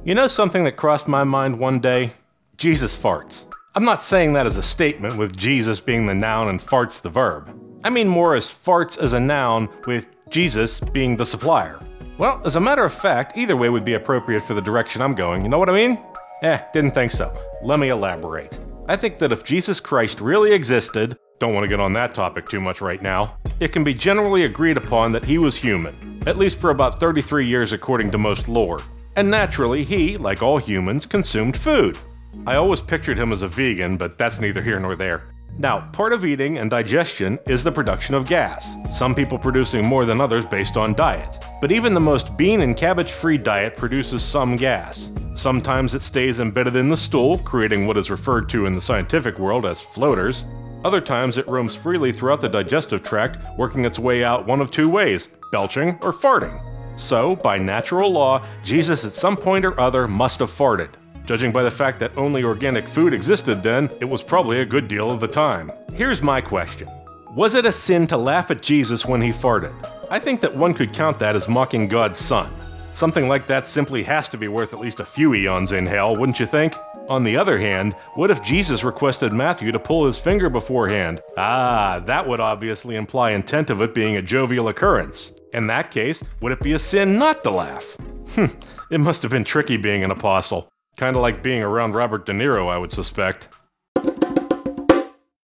You know something that crossed my mind one day? Jesus farts. I'm not saying that as a statement with Jesus being the noun and farts the verb. I mean more as farts as a noun with Jesus being the supplier. Well, as a matter of fact, either way would be appropriate for the direction I'm going, you know what I mean? Didn't think so. Let me elaborate. I think that if Jesus Christ really existed, don't want to get on that topic too much right now, it can be generally agreed upon that he was human, at least for about 33 years according to most lore. And naturally, he, like all humans, consumed food. I always pictured him as a vegan, but that's neither here nor there. Now, part of eating and digestion is the production of gas, some people producing more than others based on diet. But even the most bean and cabbage-free diet produces some gas. Sometimes it stays embedded in the stool, creating what is referred to in the scientific world as floaters. Other times it roams freely throughout the digestive tract, working its way out one of two ways, belching or farting. So, by natural law, Jesus at some point or other must have farted. Judging by the fact that only organic food existed then, it was probably a good deal of the time. Here's my question. Was it a sin to laugh at Jesus when he farted? I think that one could count that as mocking God's son. Something like that simply has to be worth at least a few eons in hell, wouldn't you think? On the other hand, what if Jesus requested Matthew to pull his finger beforehand? That would obviously imply intent of it being a jovial occurrence. In that case, would it be a sin not to laugh? It must have been tricky being an apostle. Kinda like being around Robert De Niro, I would suspect.